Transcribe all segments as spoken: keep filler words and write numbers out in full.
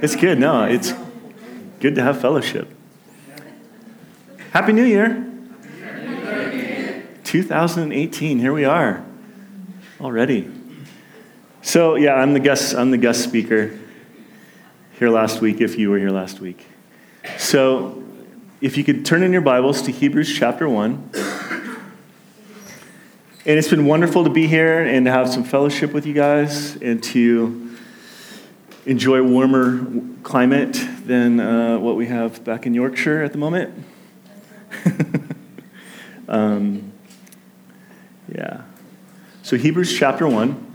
It's good. No, it's good to have fellowship. Happy New Year. two thousand eighteen. Here we are already. So yeah, I'm the guest. I'm the guest speaker here last week. If you were here last week, so if you could turn in your Bibles to Hebrews chapter one. And it's been wonderful to be here and to have some fellowship with you guys and to enjoy warmer climate than uh, what we have back in Yorkshire at the moment. um, yeah. So Hebrews chapter one.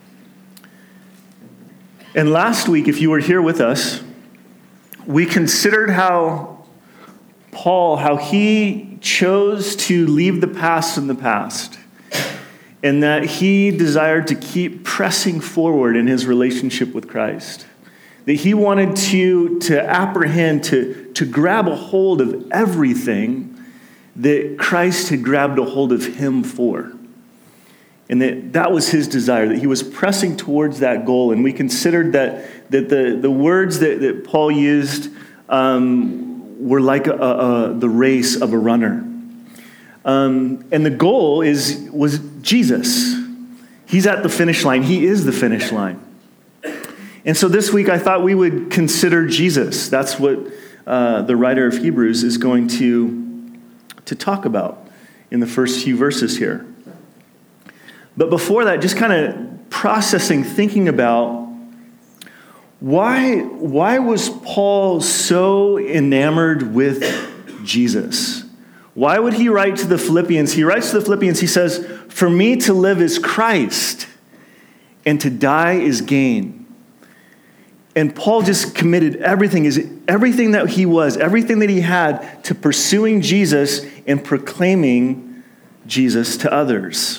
And last week, if you were here with us, we considered how Paul, how he chose to leave the past in the past. And that he desired to keep pressing forward in his relationship with Christ. That he wanted to, to apprehend, to, to grab a hold of everything that Christ had grabbed a hold of him for. And that that was his desire, that he was pressing towards that goal. And we considered that, that the, the words that, that Paul used um, were like a, a, the race of a runner. Um, and the goal is was Jesus. He's at the finish line. He is the finish line. And so this week I thought we would consider Jesus. That's what uh, the writer of Hebrews is going to, to talk about in the first few verses here. But before that, just kind of processing, thinking about why, why was Paul so enamored with Jesus? Why would he write to the Philippians? He writes to the Philippians, he says, "For me to live is Christ, and to die is gain." And Paul just committed everything, is everything that he was, everything that he had to pursuing Jesus and proclaiming Jesus to others.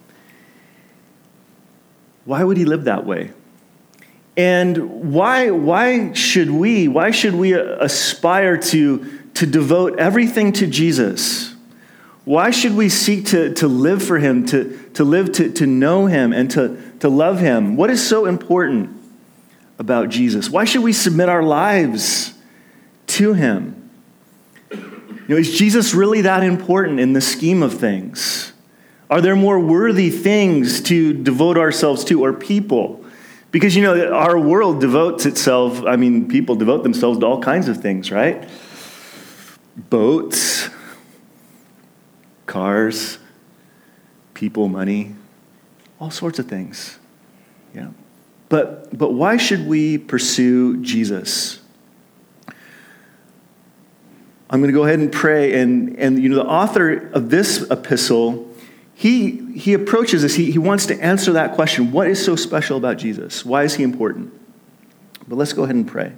Why would he live that way? And why, why should we, why should we aspire to to devote everything to Jesus? Why should we seek to, to live for him, to, to live to, to know him and to, to love him? What is so important about Jesus? Why should we submit our lives to him? You know, is Jesus really that important in the scheme of things? Are there more worthy things to devote ourselves to, or people? Because, you know, our world devotes itself, I mean, people devote themselves to all kinds of things, right? Boats, cars, people, money, all sorts of things. Yeah. But but why should we pursue Jesus? I'm going to go ahead and pray, and and you know the author of this epistle, he he approaches this, he, he wants to answer that question. What is so special about Jesus? Why is he important? But let's go ahead and pray.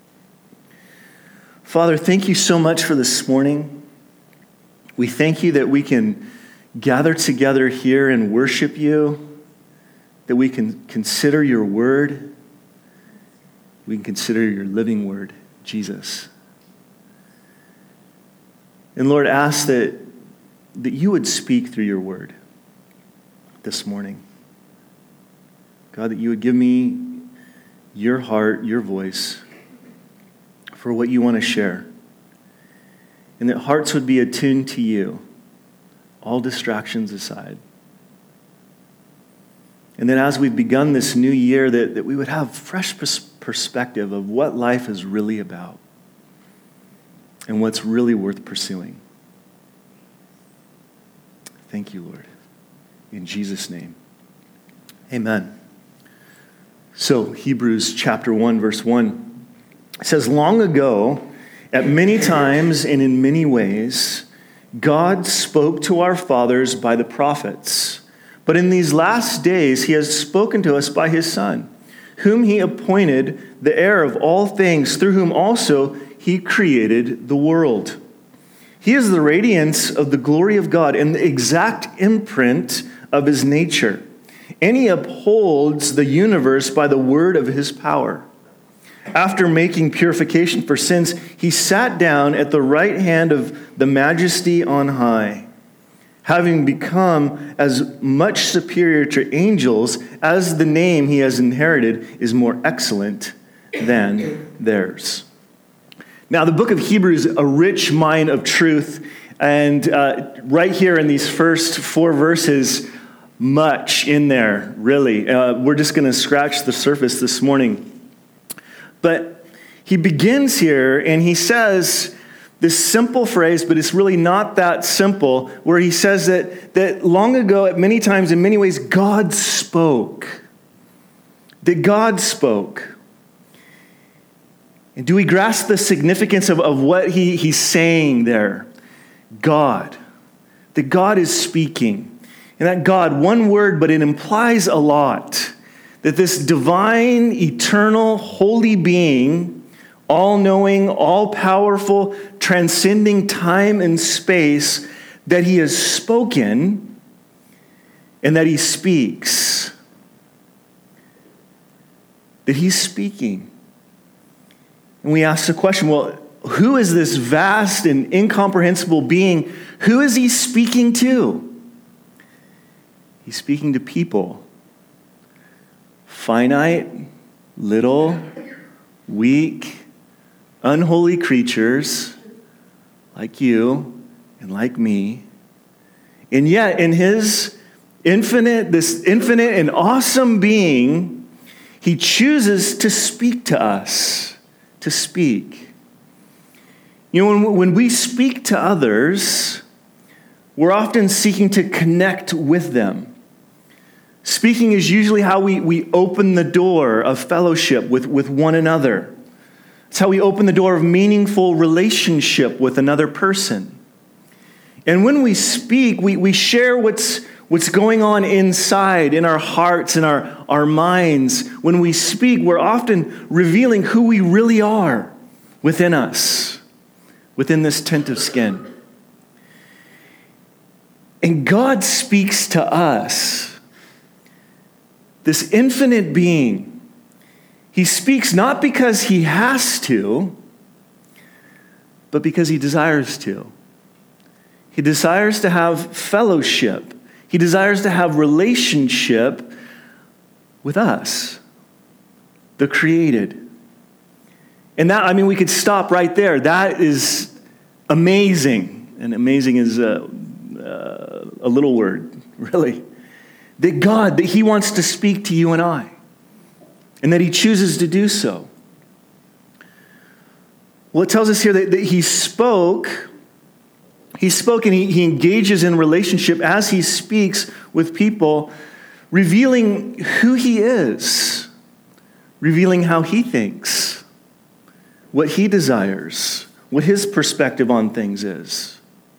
Father, thank you so much for this morning. We thank you that we can gather together here and worship you, that we can consider your word, we can consider your living word, Jesus. And Lord, ask that, that you would speak through your word this morning. God, that you would give me your heart, your voice, for what you want to share. And that hearts would be attuned to you, all distractions aside. And then as we've begun this new year, that, that we would have fresh pers- perspective of what life is really about and what's really worth pursuing. Thank you, Lord. In Jesus' name, amen. So, Hebrews chapter one, verse one. It says, "Long ago, at many times and in many ways, God spoke to our fathers by the prophets. But in these last days, he has spoken to us by his Son, whom he appointed the heir of all things, through whom also he created the world. He is the radiance of the glory of God and the exact imprint of his nature. And he upholds the universe by the word of his power. After making purification for sins, he sat down at the right hand of the Majesty on high, having become as much superior to angels as the name he has inherited is more excellent than theirs. Now, the book of Hebrews is a rich mine of truth, and uh, right here in these first four verses, much in there, really. Uh, we're just going to scratch the surface this morning. But he begins here, and he says this simple phrase, but it's really not that simple, where he says that, that long ago, at many times, in many ways, God spoke. That God spoke. And do we grasp the significance of, of what he, he's saying there? God. That God is speaking. And that God, one word, but it implies a lot. That this divine, eternal, holy being, all-knowing, all-powerful, transcending time and space, that he has spoken and that he speaks. That he's speaking. And we ask the question, well, who is this vast and incomprehensible being? Who is he speaking to? He's speaking to people. Finite, little, weak, unholy creatures like you and like me. And yet, in his infinite, this infinite and awesome being, he chooses to speak to us. To speak. You know, when, when we speak to others, we're often seeking to connect with them. Speaking is usually how we, we open the door of fellowship with, with one another. It's how we open the door of meaningful relationship with another person. And when we speak, we, we share what's, what's going on inside, in our hearts, in our, our minds. When we speak, we're often revealing who we really are within us, within this tent of skin. And God speaks to us, this infinite being. He speaks not because he has to, but because he desires to. He desires to have fellowship. He desires to have relationship with us, the created. And that, I mean, we could stop right there. That is amazing. And amazing is a, uh, a little word, really. That God, that he wants to speak to you and I. And that he chooses to do so. Well, it tells us here that, that he spoke... He spoke and he, he engages in relationship as he speaks with people, revealing who he is, revealing how he thinks, what he desires, what his perspective on things is.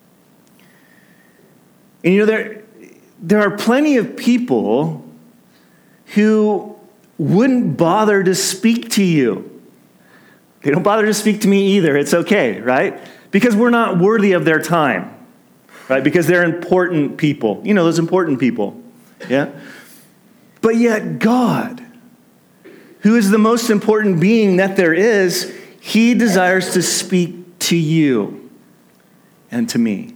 And you know, there, there are plenty of people who wouldn't bother to speak to you. They don't bother to speak to me either. It's okay, right? Because we're not worthy of their time, right? Because they're important people. You know, those important people, yeah? But yet God, who is the most important being that there is, he desires to speak to you and to me.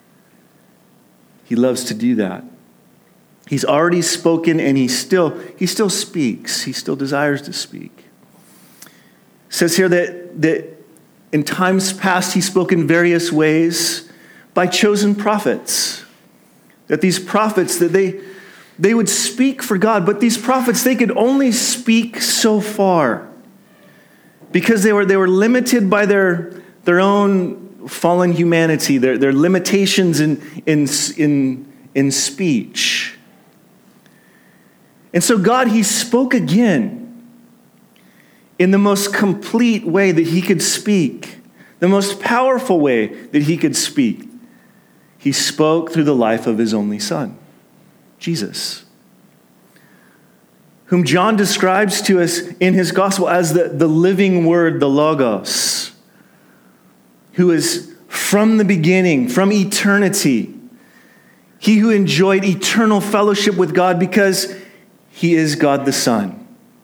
He loves to do that. He's already spoken and he still, he still speaks. He still desires to speak. It says here that, that in times past, he spoke in various ways by chosen prophets. That these prophets, that they, they would speak for God, but these prophets, they could only speak so far because they were, they were limited by their, their own fallen humanity, their, their limitations in, in, in, in speech. And so God, he spoke again in the most complete way that he could speak, the most powerful way that he could speak. He spoke through the life of his only son, Jesus, whom John describes to us in his gospel as the, the living word, the Logos, who is from the beginning, from eternity. He who enjoyed eternal fellowship with God because he is God the Son.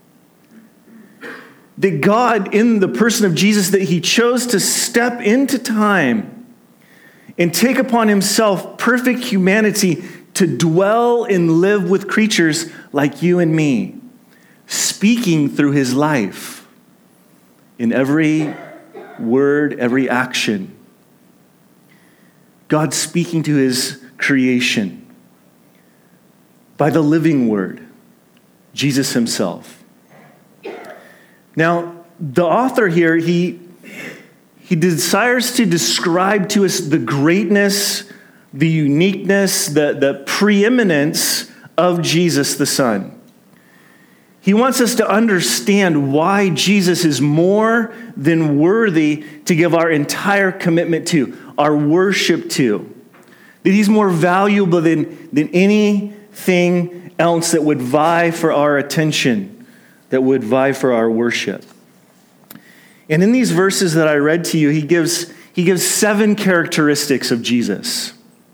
That God, in the person of Jesus, that he chose to step into time and take upon himself perfect humanity to dwell and live with creatures like you and me, speaking through his life. in every word, every action. God speaking to his creation by the living word, Jesus himself. Now, the author here, he, he desires to describe to us the greatness, the uniqueness, the, the preeminence of Jesus the Son. He wants us to understand why Jesus is more than worthy to give our entire commitment to, our worship to. That he's more valuable than, than anything else that would vie for our attention, that would vie for our worship. And in these verses that I read to you, he gives, he gives seven characteristics of Jesus.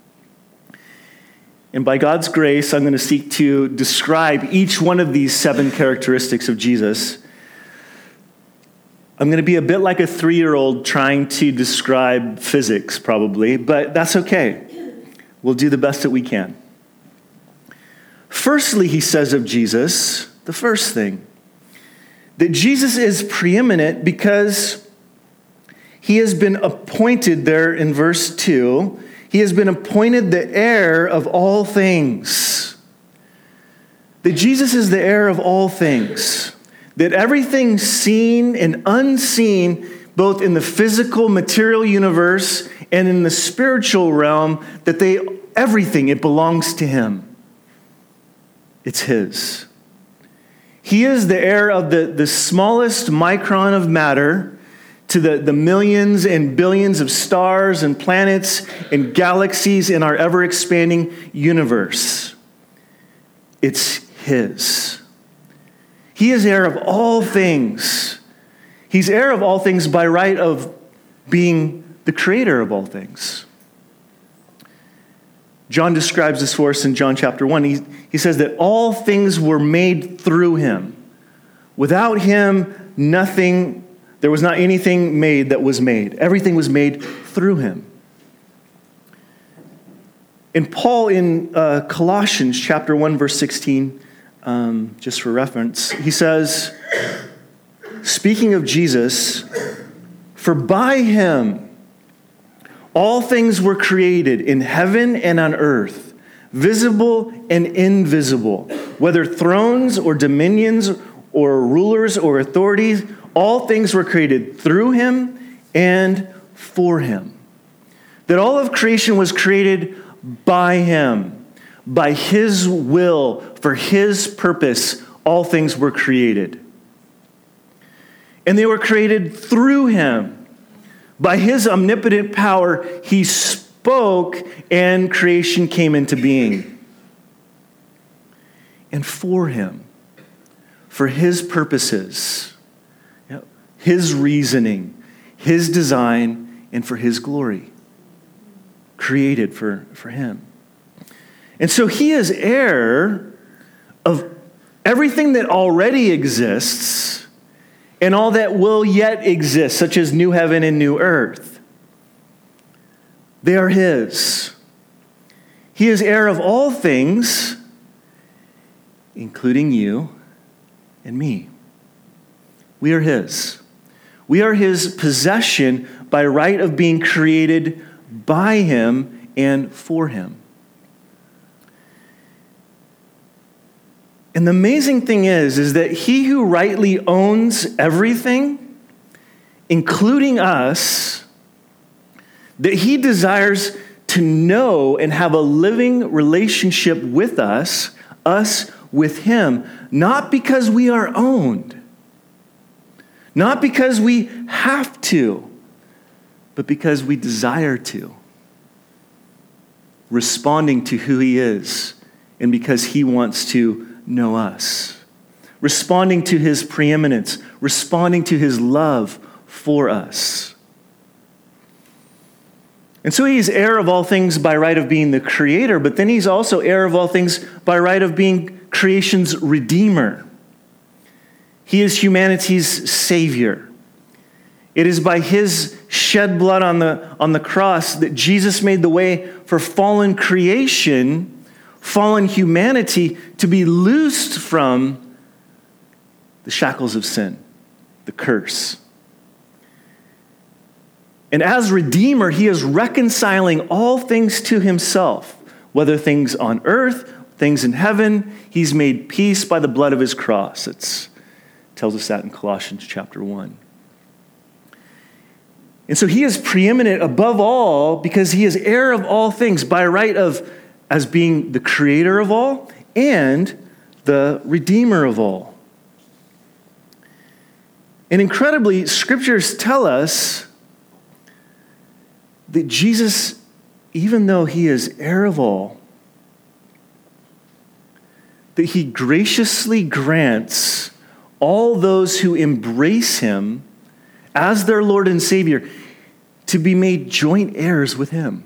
And by God's grace, I'm going to seek to describe each one of these seven characteristics of Jesus. I'm going to be a bit like a three-year-old trying to describe physics, probably, but that's okay. We'll do the best that we can. Firstly, he says of Jesus, the first thing, that Jesus is preeminent because he has been appointed there in verse two. He has been appointed the heir of all things. That Jesus is the heir of all things. That everything seen and unseen, both in the physical, material universe and in the spiritual realm, that they, everything, it belongs to him. It's his. He is the heir of the, the smallest micron of matter to the, the millions and billions of stars and planets and galaxies in our ever-expanding universe. It's his. He is heir of all things. He's heir of all things by right of being the creator of all things. John describes this for us in John chapter one. He, he says that all things were made through him. Without him, nothing There was not anything made that was made. Everything was made through him. And Paul in uh, Colossians chapter one, verse sixteen, um, just for reference, he says, speaking of Jesus, for by him all things were created in heaven and on earth, visible and invisible, whether thrones or dominions or rulers or authorities. All things were created through him and for him. That all of creation was created by him, by his will, for his purpose, all things were created. And they were created through him. By his omnipotent power, he spoke and creation came into being. And for him, for his purposes, his reasoning, his design, and for his glory. Created for, for him. And so he is heir of everything that already exists and all that will yet exist, such as new heaven and new earth. They are his. He is heir of all things, including you and me. We are his. We are his possession by right of being created by him and for him. And the amazing thing is, is that he who rightly owns everything, including us, that he desires to know and have a living relationship with us, us with him, not because we are owned, not because we have to, but because we desire to. Responding to who he is, and because he wants to know us. Responding to his preeminence, responding to his love for us. And so he is heir of all things by right of being the creator, but then he's also heir of all things by right of being creation's redeemer. He is humanity's savior. It is by his shed blood on the, on the cross that Jesus made the way for fallen creation, fallen humanity, to be loosed from the shackles of sin, the curse, And as Redeemer, he is reconciling all things to himself, whether things on earth, things in heaven. He's made peace by the blood of his cross. It tells us that in Colossians chapter one. And so he is preeminent above all because he is heir of all things by right of as being the creator of all and the redeemer of all. And incredibly, scriptures tell us that Jesus, even though he is heir of all, that he graciously grants all those who embrace him as their Lord and Savior to be made joint heirs with him.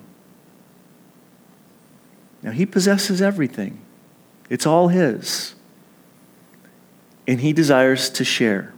Now, he possesses everything. It's all his. And he desires to share.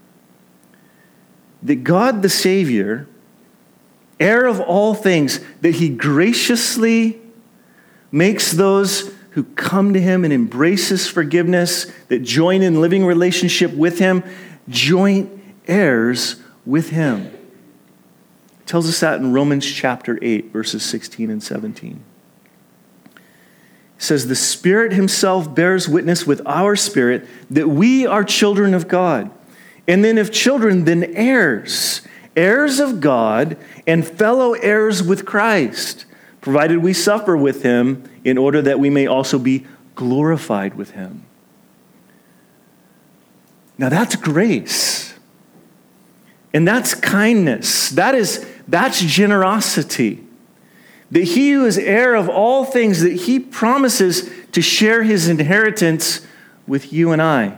That God the Savior, heir of all things, that he graciously makes those who come to him and embrace his forgiveness, that join in living relationship with him, joint heirs with him. It tells us that in Romans chapter eight, verses sixteen and seventeen. It says, the Spirit himself bears witness with our spirit that we are children of God. And then if children, then heirs, heirs of God and fellow heirs with Christ, provided we suffer with him in order that we may also be glorified with him. Now that's grace. And that's kindness. That is, that's generosity. That he who is heir of all things, that he promises to share his inheritance with you and I.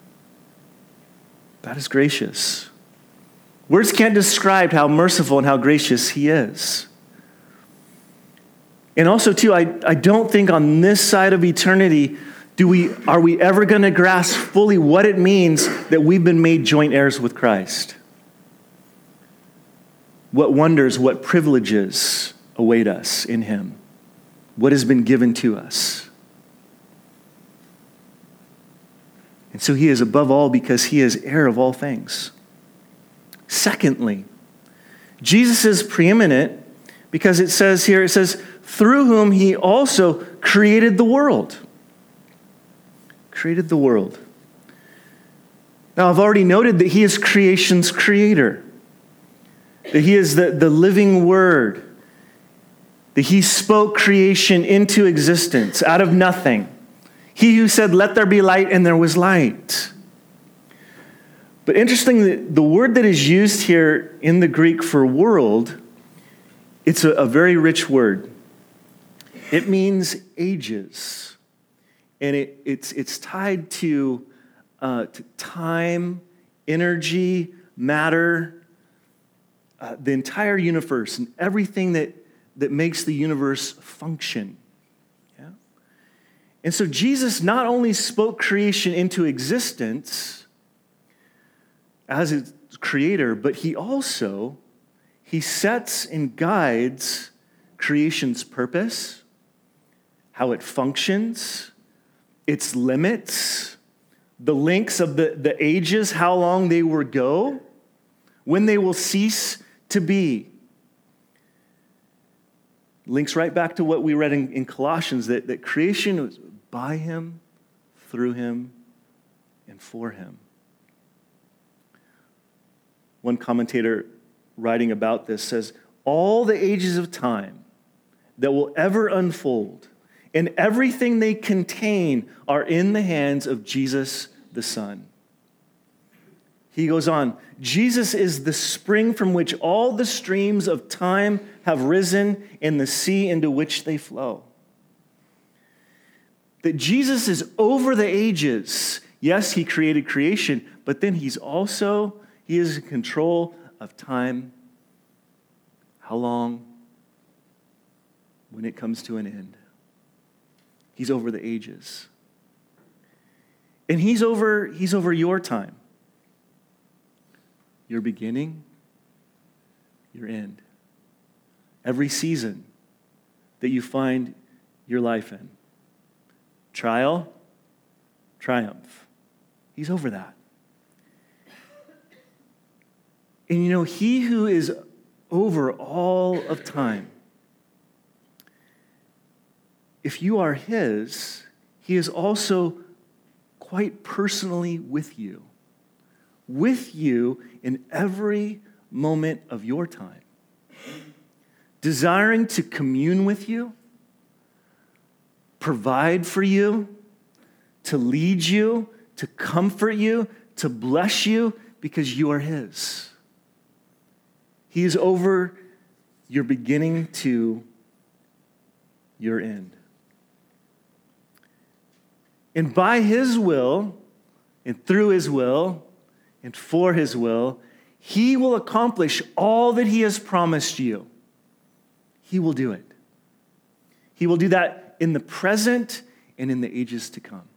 That is gracious. Words can't describe how merciful and how gracious he is. And also, too, I, I don't think on this side of eternity do we are we ever going to grasp fully what it means that we've been made joint heirs with Christ. What wonders, what privileges await us in him. What has been given to us. And so he is above all because he is heir of all things. Secondly, Jesus is preeminent because it says here, it says, through whom he also created the world. Created the world. Now, I've already noted that he is creation's creator. That he is the, the living word. That he spoke creation into existence out of nothing. He who said, let there be light, and there was light. But interestingly, the word that is used here in the Greek for world, it's a, a very rich word. It means ages. And it, it's, it's tied to, uh, to time, energy, matter, uh, the entire universe, and everything that, that makes the universe function. Yeah? And so Jesus not only spoke creation into existence as its creator, but he also, he sets and guides creation's purpose, how it functions, its limits, the lengths of the, the ages, how long they will go, when they will cease to be. Links right back to what we read in, in Colossians, that, that creation was by him, through him, and for him. One commentator writing about this says, all the ages of time that will ever unfold and everything they contain are in the hands of Jesus the Son. He goes on, Jesus is the spring from which all the streams of time have risen and the sea into which they flow. That Jesus is over the ages. Yes, he created creation, but then he's also, he is in control of time. How long? When it comes to an end. He's over the ages. And he's over, he's over your time. Your beginning, your end. Every season that you find your life in. Trial, triumph. He's over that. And you know, he who is over all of time. If you are his, he is also quite personally with you, with you in every moment of your time, desiring to commune with you, provide for you, to lead you, to comfort you, to bless you, because you are his. He is over your beginning to your end. And by his will, and through his will, and for his will, he will accomplish all that he has promised you. He will do it. He will do that in the present and in the ages to come.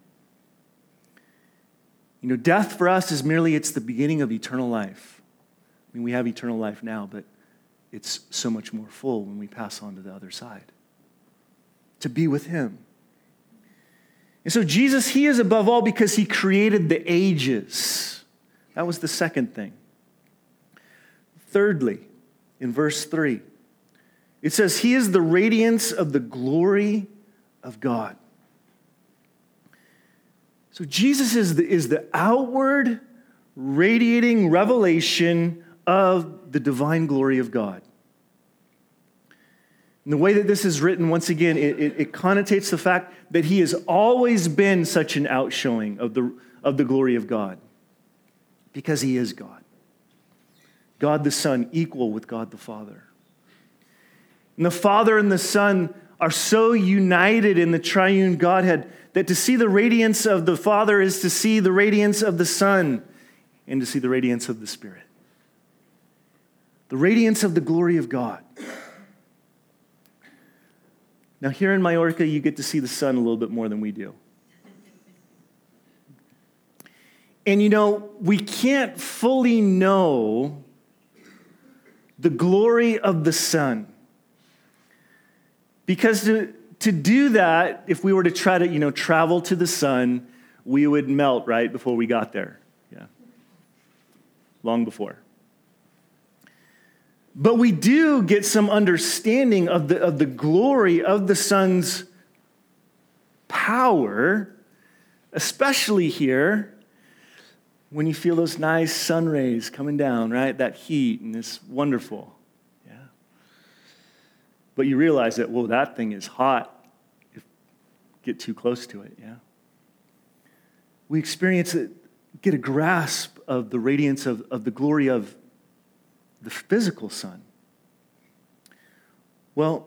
You know, death for us is merely, it's the beginning of eternal life. I mean, we have eternal life now, but it's so much more full when we pass on to the other side. To be with him. And so Jesus, he is above all because he created the ages. That was the second thing. Thirdly, in verse three, it says, he is the radiance of the glory of God. So Jesus is the, is the outward radiating revelation of the divine glory of God. And the way that this is written, once again, it, it, it connotates the fact that he has always been such an outshowing of the, of the glory of God. Because he is God. God the Son, equal with God the Father. And the Father and the Son are so united in the triune Godhead that to see the radiance of the Father is to see the radiance of the Son and to see the radiance of the Spirit. The radiance of the glory of God. Now here in Majorca, you get to see the sun a little bit more than we do. And you know, we can't fully know the glory of the sun. Because to, to do that, if we were to try to, you know, travel to the sun, we would melt right before we got there. Yeah. Long before. But we do get some understanding of the, of the glory of the sun's power, especially here when you feel those nice sun rays coming down, right? That heat, and it's wonderful. Yeah. But you realize that, whoa, that thing is hot if you get too close to it, yeah? We experience it, get a grasp of the radiance of, of the glory of the physical sun. Well,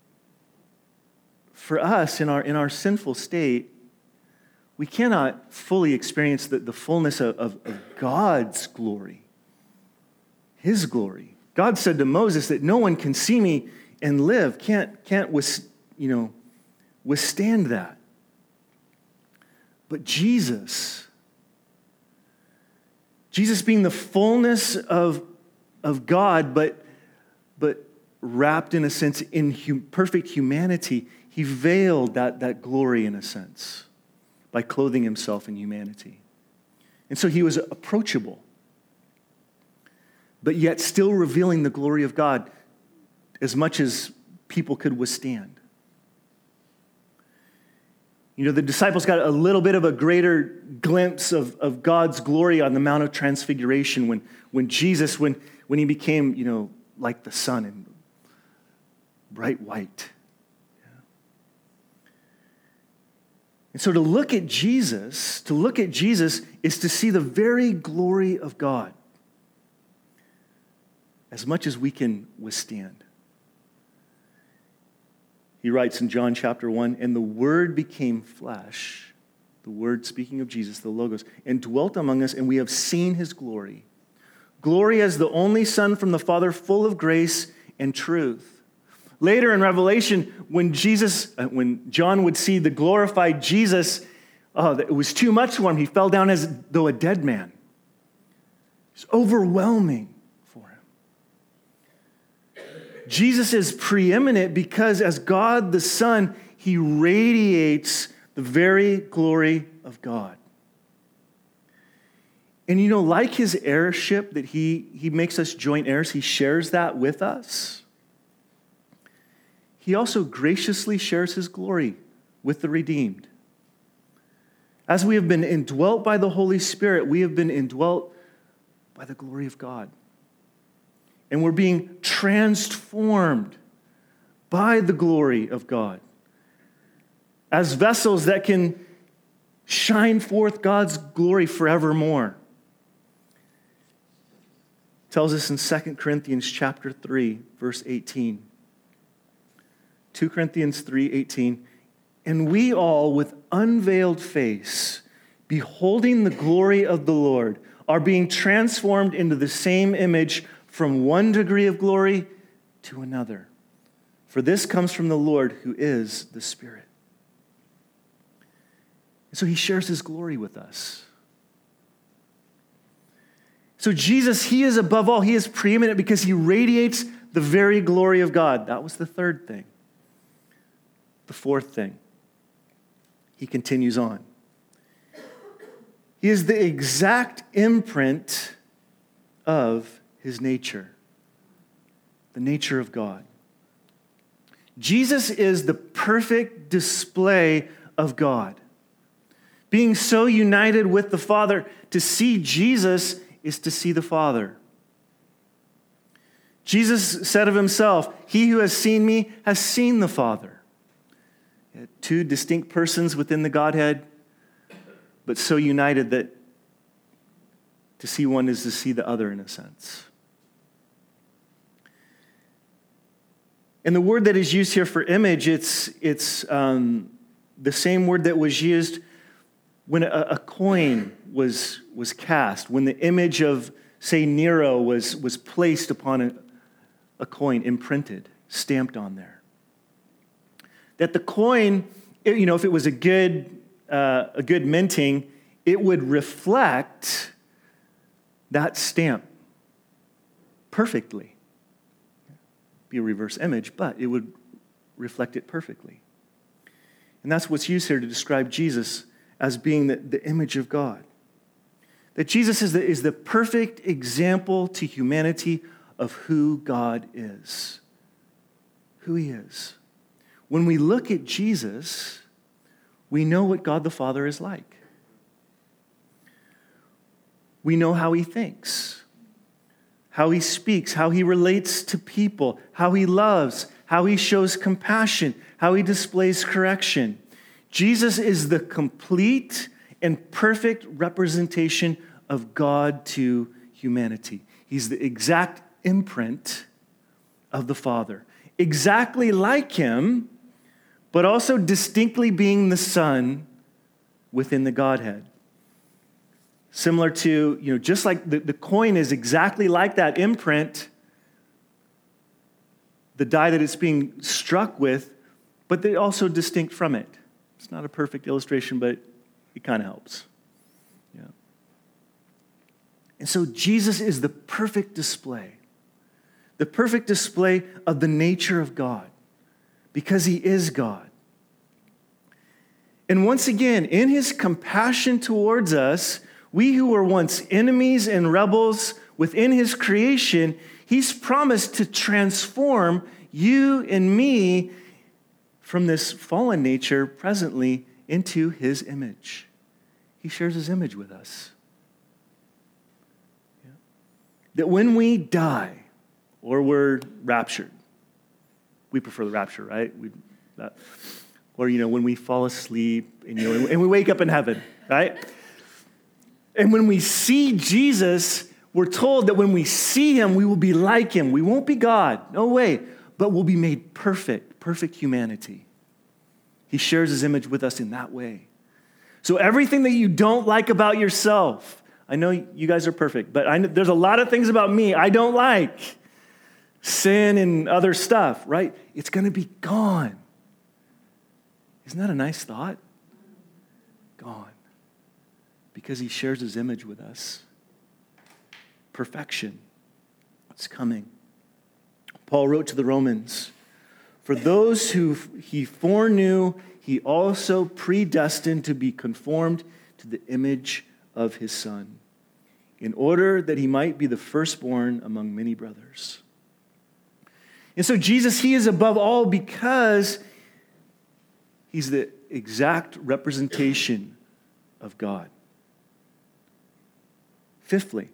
for us in our in our sinful state, we cannot fully experience the, the fullness of, of, of God's glory, his glory. God said to Moses that no one can see me and live, can't, can't with, you know, withstand that. But Jesus, Jesus being the fullness of of God, but, but wrapped in a sense in hum, perfect humanity, he veiled that, that glory in a sense by clothing himself in humanity. And so he was approachable, but yet still revealing the glory of God as much as people could withstand. You know, the disciples got a little bit of a greater glimpse of, of God's glory on the Mount of Transfiguration when, when Jesus, when When he became, you know, like the sun and bright white. Yeah. And so to look at Jesus, to look at Jesus is to see the very glory of God as much as we can withstand. He writes in John chapter one, and the Word became flesh, the Word speaking of Jesus, the Logos, and dwelt among us, and we have seen his glory. Glory as the only Son from the Father, full of grace and truth. Later in Revelation, when Jesus, when John would see the glorified Jesus, oh, it was too much for him. He fell down as though a dead man. It's overwhelming for him. Jesus is preeminent because as God the Son, he radiates the very glory of God. And you know, like his heirship that he, he makes us joint heirs, he shares that with us. He also graciously shares his glory with the redeemed. As we have been indwelt by the Holy Spirit, we have been indwelt by the glory of God. And we're being transformed by the glory of God as vessels that can shine forth God's glory forevermore. It tells us in Second Corinthians chapter three, verse eighteen. Second Corinthians three eighteen. And we all, with unveiled face, beholding the glory of the Lord, are being transformed into the same image from one degree of glory to another. For this comes from the Lord, who is the Spirit. And so he shares his glory with us. So Jesus, he is above all. He is preeminent because he radiates the very glory of God. That was the third thing. The fourth thing. He continues on. He is the exact imprint of his nature, the nature of God. Jesus is the perfect display of God. Being so united with the Father, to see Jesus is to see the Father. Jesus said of himself, "He who has seen me has seen the Father." Two distinct persons within the Godhead, but so united that to see one is to see the other in a sense. And the word that is used here for image, it's, it's um, the same word that was used when a, a coin was, was cast, when the image of, say, Nero was, was placed upon a, a coin, imprinted, stamped on there. That the coin, you know, if it was a good, uh, a good minting, it would reflect that stamp perfectly. Be a reverse image, but it would reflect it perfectly. And that's what's used here to describe Jesus as being the, the image of God. That Jesus is the, is the perfect example to humanity of who God is. Who he is. When we look at Jesus, we know what God the Father is like. We know how he thinks, how he speaks, how he relates to people, how he loves, how he shows compassion, how he displays correction. Jesus is the complete and perfect representation of God to humanity. He's the exact imprint of the Father. Exactly like him, but also distinctly being the Son within the Godhead. Similar to, you know, just like the, the coin is exactly like that imprint, the die that it's being struck with, but they're also distinct from it. It's not a perfect illustration, but it kind of helps. Yeah. And so Jesus is the perfect display, the perfect display of the nature of God, because he is God. And once again, in his compassion towards us, we who were once enemies and rebels within his creation, he's promised to transform you and me from this fallen nature presently into his image. He shares his image with us. Yeah. That when we die or we're raptured, we prefer the rapture, right? We, that, or, you know, when we fall asleep and, you know, and we wake up in heaven, right? And when we see Jesus, we're told that when we see him, we will be like him. We won't be God, no way, but we'll be made perfect, perfect humanity. He shares his image with us in that way. So everything that you don't like about yourself, I know you guys are perfect, but I know, there's a lot of things about me I don't like. Sin and other stuff, right? It's going to be gone. Isn't that a nice thought? Gone. Because he shares his image with us. Perfection. It's coming. Paul wrote to the Romans, "For those who he foreknew, he also predestined to be conformed to the image of his Son, in order that he might be the firstborn among many brothers. And so Jesus, he is above all because he's the exact representation of God. Fifthly,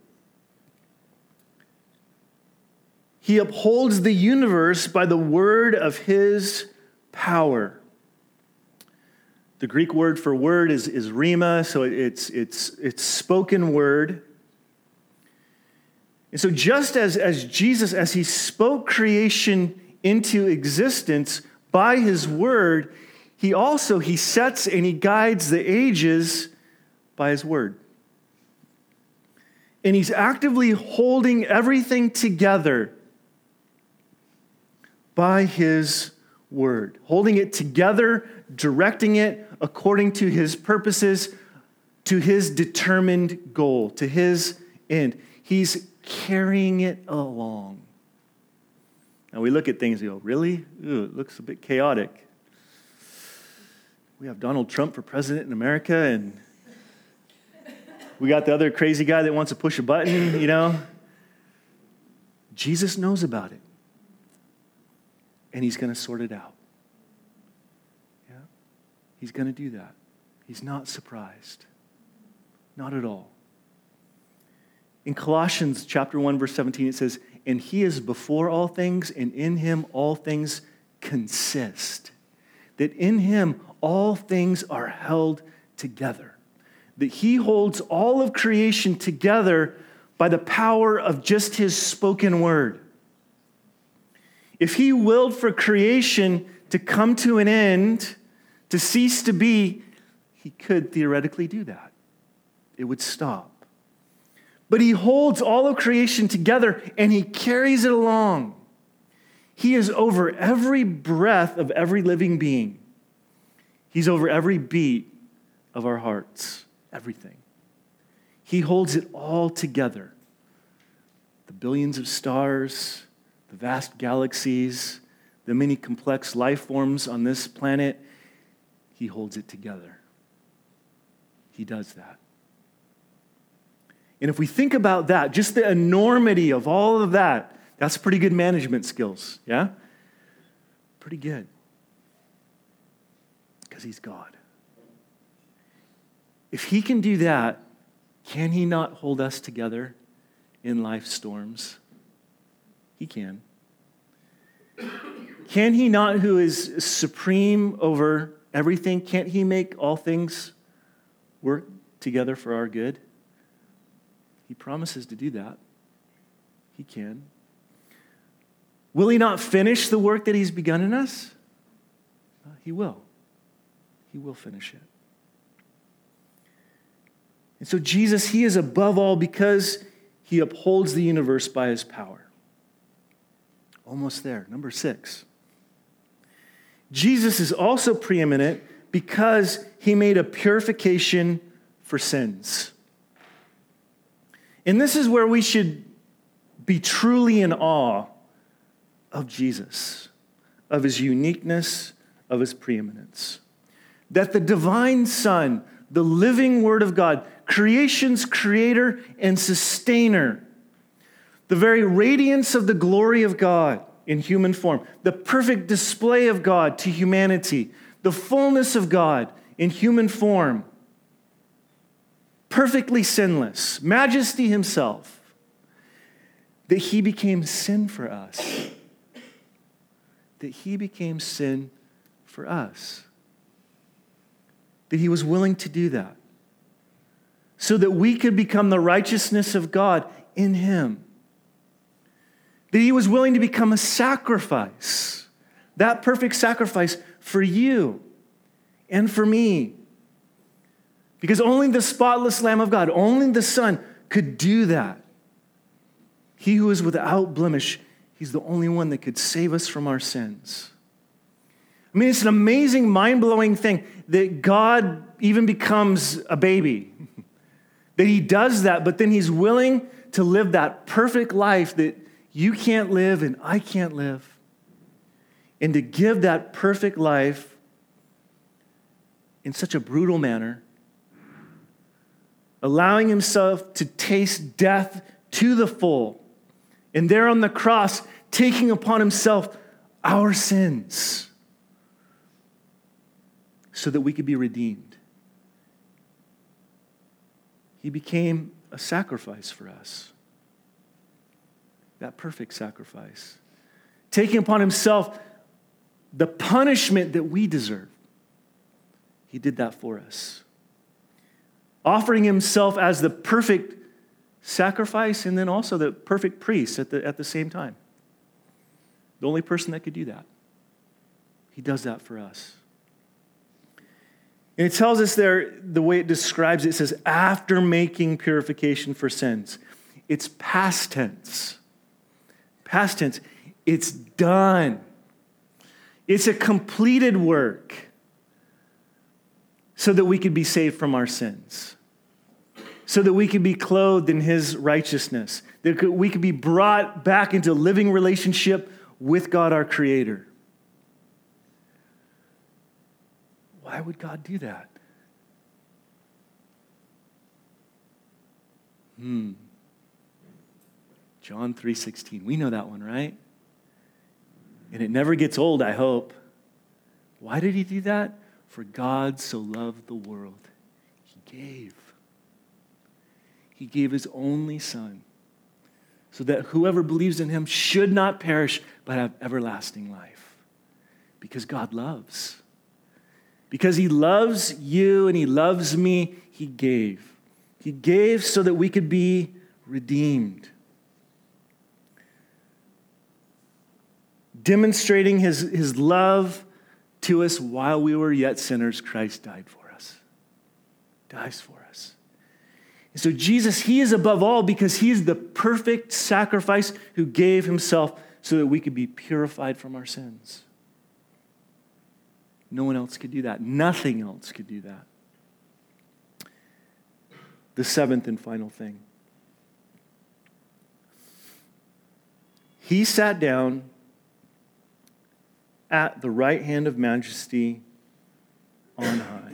he upholds the universe by the word of his power. The Greek word for word is, is rhema, so it's, it's, it's spoken word. And so just as, as Jesus, as he spoke creation into existence by his word, he also, he sets and he guides the ages by his word. And he's actively holding everything together by his word. Holding it together, directing it according to his purposes, to his determined goal, to his end. He's carrying it along. Now we look at things and go, really? Ooh, it looks a bit chaotic. We have Donald Trump for president in America, and we got the other crazy guy that wants to push a button, you know. Jesus knows about it, and he's going to sort it out. Yeah, he's going to do that. He's not surprised. Not at all. In Colossians chapter one, verse seventeen, it says, and he is before all things, and in him all things consist. That in him all things are held together. That he holds all of creation together by the power of just his spoken word. If he willed for creation to come to an end, to cease to be, he could theoretically do that. It would stop. But he holds all of creation together and he carries it along. He is over every breath of every living being. He's over every beat of our hearts, everything. He holds it all together. The billions of stars, the vast galaxies, the many complex life forms on this planet, he holds it together. He does that. And if we think about that, just the enormity of all of that, that's pretty good management skills, yeah? Pretty good. Because he's God. If he can do that, can he not hold us together in life's storms? He can. Can he not, who is supreme over everything, can't he make all things work together for our good? He promises to do that. He can. Will he not finish the work that he's begun in us? Uh, he will. He will finish it. And so Jesus, he is above all because he upholds the universe by his power. Almost there. Number six. Jesus is also preeminent because he made a purification for sins. And this is where we should be truly in awe of Jesus, of his uniqueness, of his preeminence. That the divine Son, the living Word of God, creation's creator and sustainer, the very radiance of the glory of God in human form, the perfect display of God to humanity, the fullness of God in human form, perfectly sinless, majesty himself, that he became sin for us. That he became sin for us. That he was willing to do that. So that we could become the righteousness of God in him. That he was willing to become a sacrifice. That perfect sacrifice for you and for me. Because only the spotless Lamb of God, only the Son could do that. He who is without blemish, he's the only one that could save us from our sins. I mean, it's an amazing, mind-blowing thing that God even becomes a baby. That he does that, but then he's willing to live that perfect life that you can't live and I can't live. And to give that perfect life in such a brutal manner allowing himself to taste death to the full. And there on the cross, taking upon himself our sins so that we could be redeemed. He became a sacrifice for us. That perfect sacrifice. Taking upon himself the punishment that we deserve. He did that for us. Offering himself as the perfect sacrifice and then also the perfect priest at the, at the same time. The only person that could do that. He does that for us. And it tells us there, the way it describes it, it says, after making purification for sins. It's past tense. Past tense. It's done. It's a completed work so that we could be saved from our sins. So that we could be clothed in his righteousness. That we could be brought back into a living relationship with God, our Creator. Why would God do that? Hmm. John three sixteen. We know that one, right? And it never gets old, I hope. Why did he do that? For God so loved the world. He gave. He gave his only Son so that whoever believes in him should not perish but have everlasting life. Because God loves. Because he loves you and he loves me, he gave. He gave so that we could be redeemed. Demonstrating his, his love to us while we were yet sinners, Christ died for us. Dies for us. And so Jesus, he is above all because he is the perfect sacrifice who gave himself so that we could be purified from our sins. No one else could do that. Nothing else could do that. The seventh and final thing. He sat down at the right hand of majesty on high,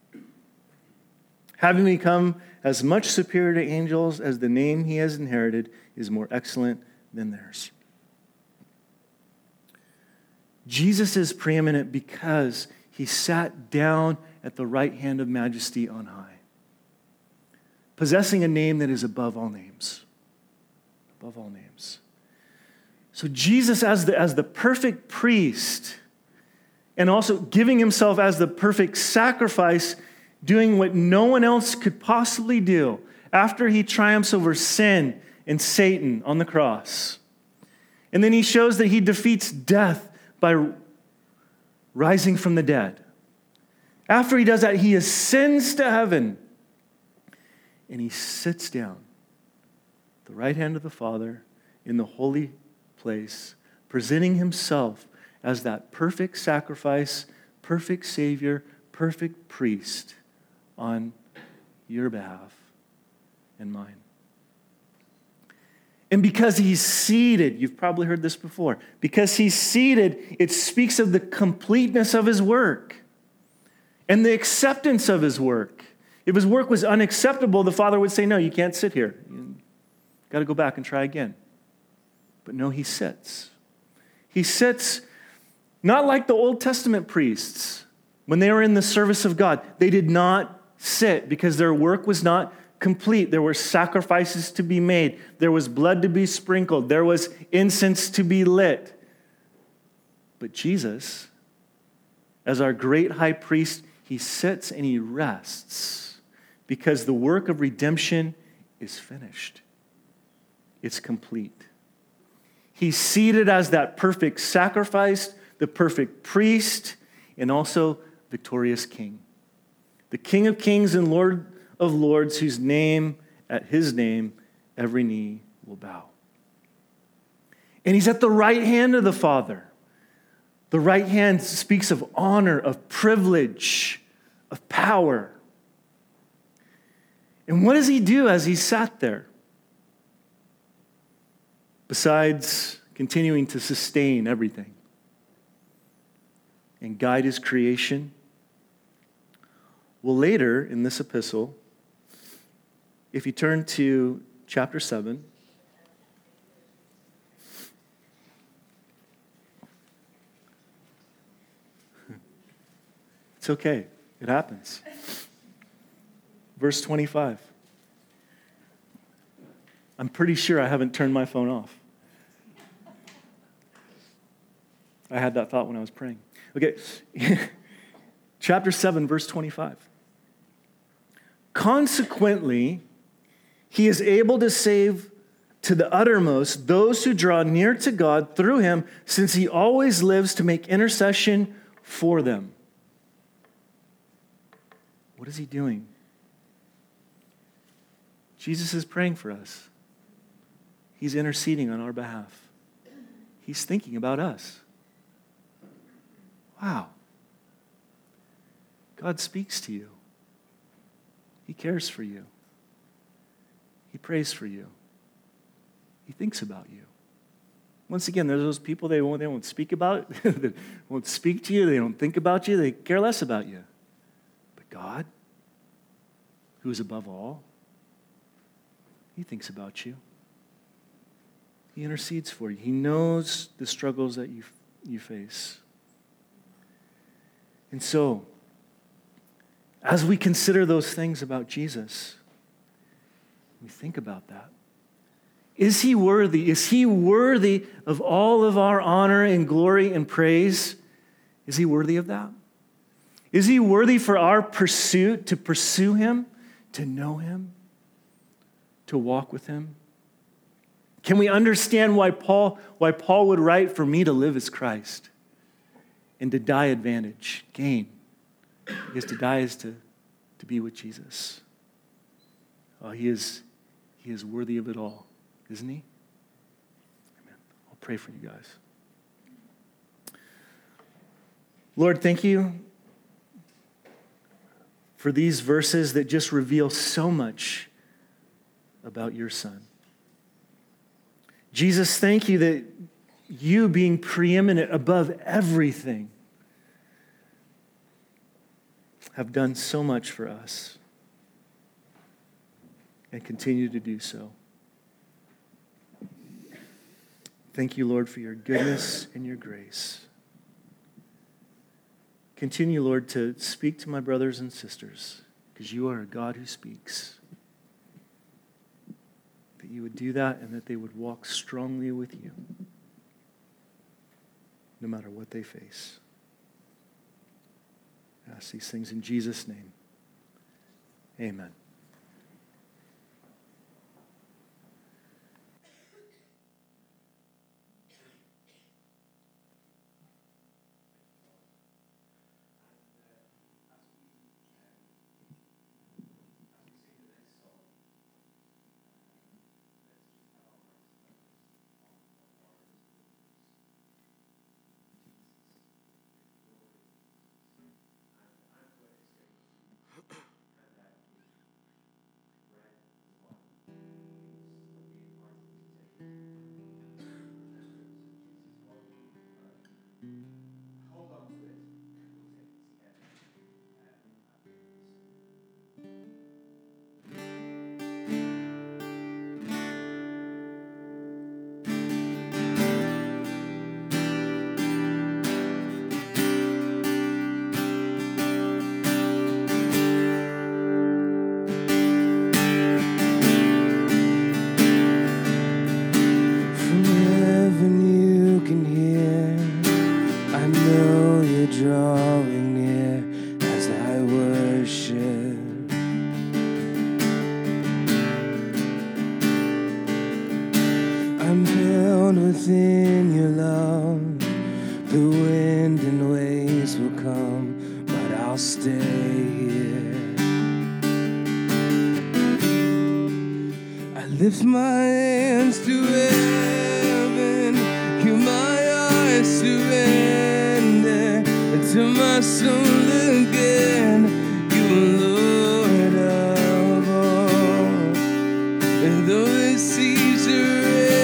having become as much superior to angels as the name he has inherited is more excellent than theirs. Jesus is preeminent because he sat down at the right hand of majesty on high, possessing a name that is above all names. Above all names. So Jesus as the, as the perfect priest and also giving himself as the perfect sacrifice, doing what no one else could possibly do after he triumphs over sin and Satan on the cross. And then he shows that he defeats death by rising from the dead. After he does that, he ascends to heaven and he sits down at the right hand of the Father in the holy place, presenting himself as that perfect sacrifice, perfect Savior, perfect priest on your behalf and mine. And because he's seated, you've probably heard this before, because he's seated, it speaks of the completeness of his work and the acceptance of his work. If his work was unacceptable, the Father would say, no, you can't sit here. You've got to go back and try again. But no, he sits. He sits not like the Old Testament priests. When they were in the service of God, they did not sit because their work was not complete. There were sacrifices to be made. There was blood to be sprinkled. There was incense to be lit. But Jesus, as our great high priest, he sits and he rests because the work of redemption is finished. It's complete. He's seated as that perfect sacrifice, the perfect priest, and also victorious king. The King of kings and Lord of lords, whose name, at his name, every knee will bow. And he's at the right hand of the Father. The right hand speaks of honor, of privilege, of power. And what does he do as he sat there? Besides continuing to sustain everything and guide his creation. Well, later in this epistle, if you turn to chapter seven, it's okay. It happens. Verse twenty-five. I'm pretty sure I haven't turned my phone off. I had that thought when I was praying. Okay. Chapter seven, verse twenty-five. Consequently, he is able to save to the uttermost those who draw near to God through him, since he always lives to make intercession for them. What is he doing? Jesus is praying for us. He's interceding on our behalf. He's thinking about us. Wow. God speaks to you. He cares for you. He prays for you. He thinks about you. Once again, there's those people they won't, they won't speak about, they won't speak to you, they don't think about you, they care less about you. But God, who is above all, he thinks about you. He intercedes for you. He knows the struggles that you, you face. And so, as we consider those things about Jesus, we think about that. Is he worthy? Is he worthy of all of our honor and glory and praise? Is he worthy of that? Is he worthy for our pursuit, to pursue him, to know him, to walk with him? Can we understand why Paul, why Paul would write, for me to live is Christ, and to die advantage, gain? Because to die is to, to be with Jesus. Oh, he is, he is worthy of it all, isn't he? Amen. I'll pray for you guys. Lord, thank you for these verses that just reveal so much about your Son. Jesus, thank you that you being preeminent above everything have done so much for us and continue to do so. Thank you, Lord, for your goodness and your grace. Continue, Lord, to speak to my brothers and sisters, because you are a God who speaks. That you would do that and that they would walk strongly with you, no matter what they face. I ask these things in Jesus' name. Amen. Lift my hands to heaven, give my eyes surrender to my soul again. You are Lord of all. And though the seas are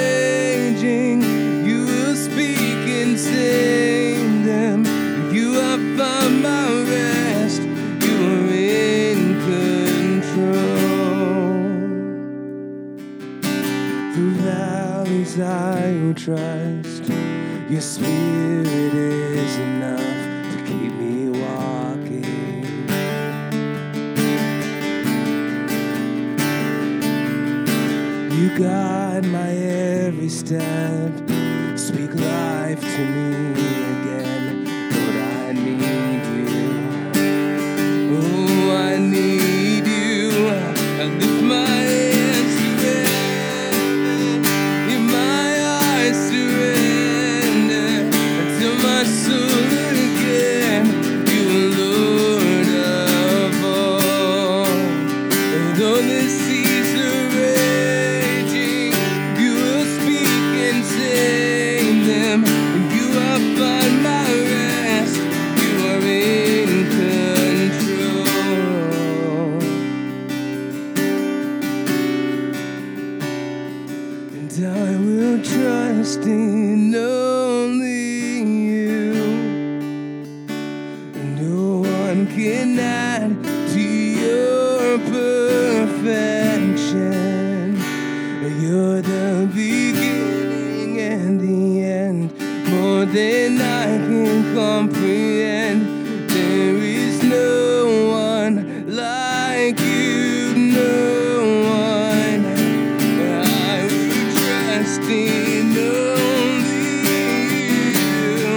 raging, you will speak and tame them. You have found my rest. You are in control. trust. Your spirit is enough to keep me walking. You guide my every step. Speak life to me again. Lord, I need you. Oh, I need you. I lift my hands to heaven. In my eyes surrender until my soul again. You are Lord of all. And though the seas are raging, you will speak and tame them. And you will find my rest. You are in control. And I will trust in only you. And no one can add to your perfection. You're the beginning and the end, more than I can comprehend. There is no one like you, no one. I will trust in only you.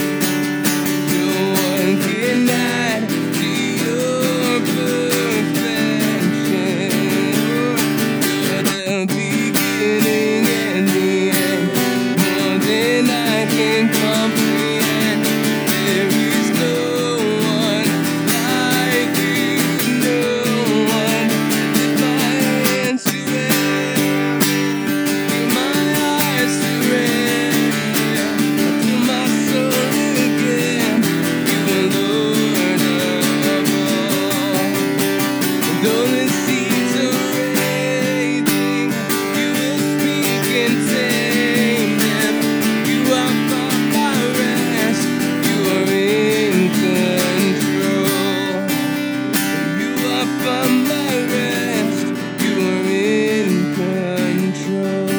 No one can add to your perfection. You're the beginning and the end, more than I can comprehend. There is no one like you, no one. Lift my hands to heaven, in my eyes surrender until my soul again. You are Lord of all. Though the seas are raging, you will speak and tame them. You are for my rest. You are in control. You are for my rest. You are in control.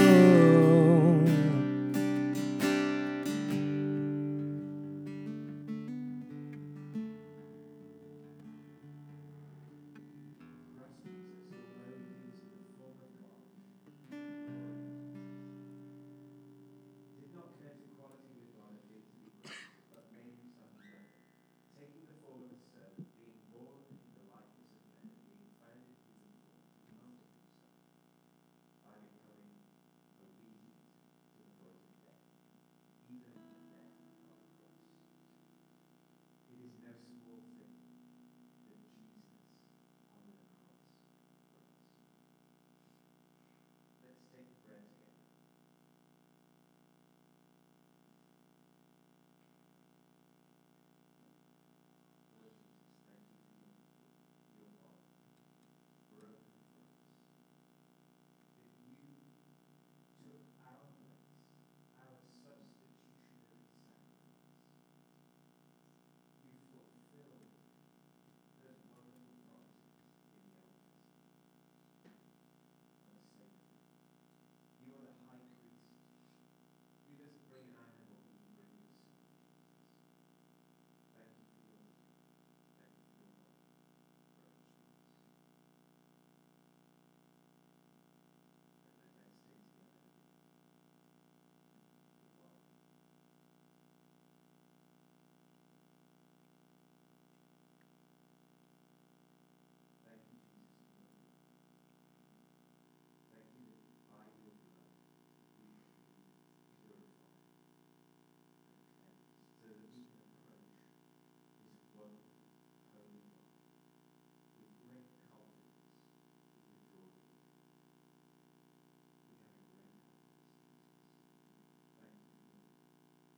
Did not connect equality with God and deity with grace, but made himself man, taking the form of a servant, being born in the likeness of men, and being found in human form, he humbled himself by becoming obedient to the point of death, even the death of the cross. It is no small thing that Jesus hung on the cross for us. Let's take the bread together. Lord Jesus, thank you for your, your body broken for us. That you took our place, our substitutionary sacrifice. You fulfilled those wonderful promises in the Old Testament. Our Savior. You are the high priest. You doesn't bring an animal, you bring the Son, Jesus. Thank you for your gift. Thank you for your body broken for us. And then let's stay together for a while. Thank you, Jesus, for your blood. Thank you that by your blood we can be purified and cleansed, so that we can approach this wonderful, holy God with great confidence that we draw near. We have a great confidence, Jesus. Thank you for your blood.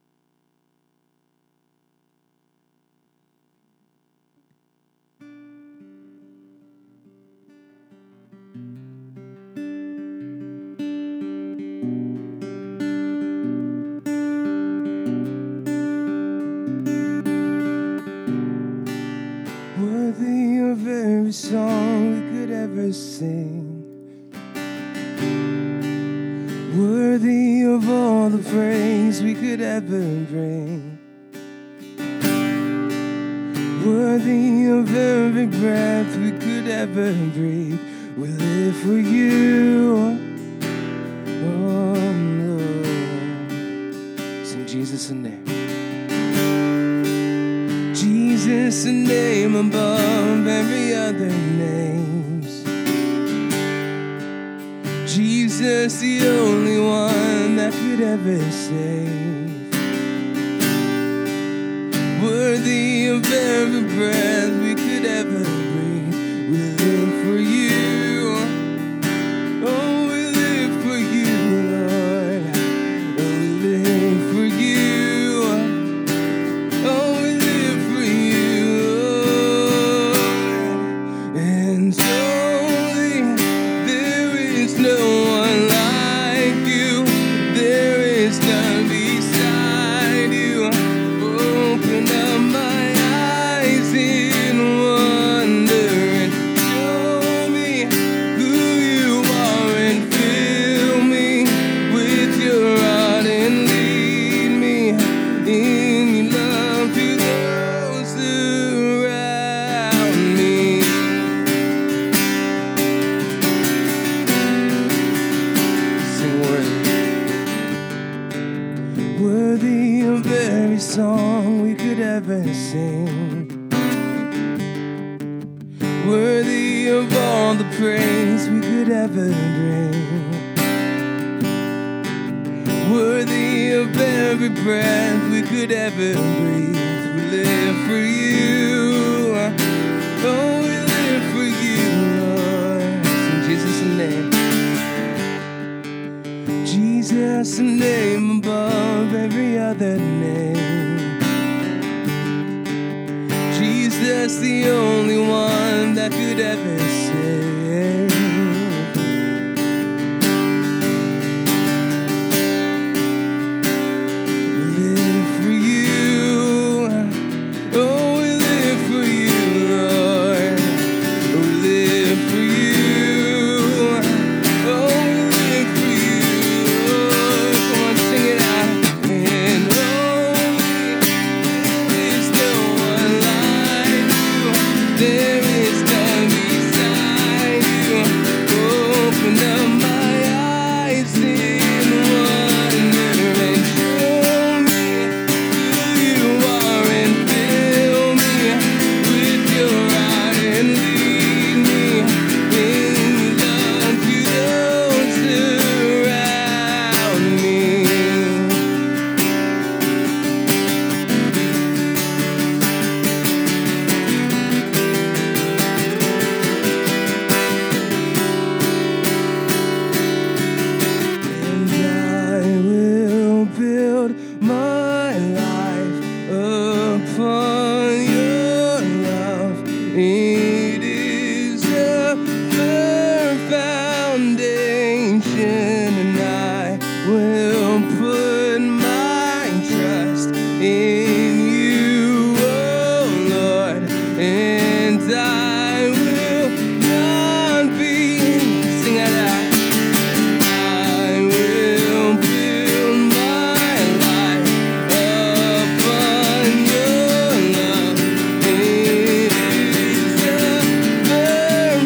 Worthy of every song we could ever sing. Worthy of all the praise we could ever bring. Worthy of every breath we could ever breathe. We live for you, oh Lord. Sing Jesus' name. Jesus, a name above every other names. Jesus, the only one that could ever save. Worthy of every breath we could ever breathe. We live for you. Oh, we live for you, Lord. Oh, we live for you. Oh, we live for you, Lord. And only there is no one like you. There is none beside you. Open up my eyes in wonder and show me who you are and fill me with your heart and lead me in your love to those around me. Sing worthy. Worthy of every song we could ever sing. Worthy of all the praise we could ever bring. Worthy of every breath we could ever breathe. We live for you. Oh, we live for you, Lord. In Jesus' name. Jesus, a name above every other name. Jesus, the only one that could ever save. We live for you. Oh, we live for you, Lord. We live for you. Oh, we live for you. Come on, sing it out. And only there is no one like you. There is none beside you. Open up my eyes in wonder and show me who you are and fill me with your heart and lead me in love to those around me. And I will build my life upon your love. It is a firm foundation, and I will put my trust in you, oh Lord. And I will not be, sing it out. I will build my life upon your love. It is a firm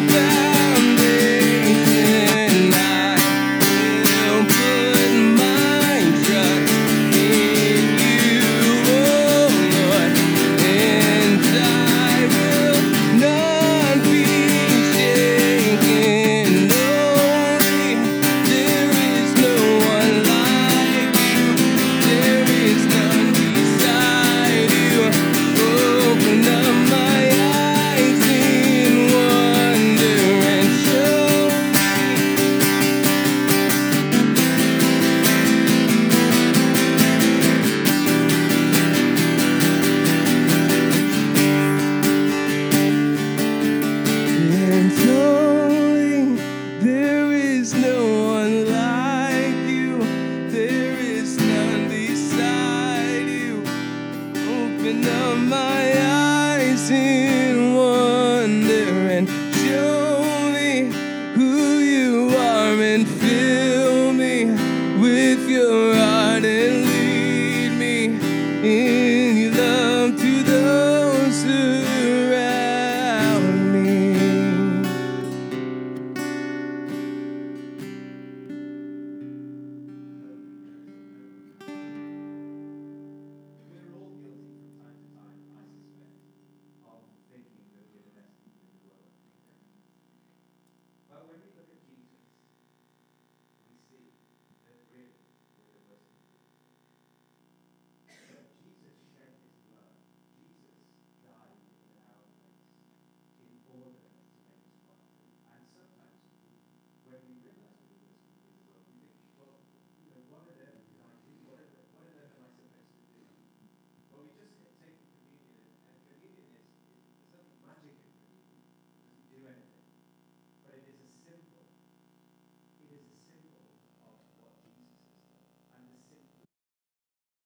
foundation. I will put my trust in you, oh Lord. And I will not be shaken. Only there is no one like you. There is none beside you. Open up my eyes in wonder and show me. And only there is no one like you. There is none beside you. Open up my eyes in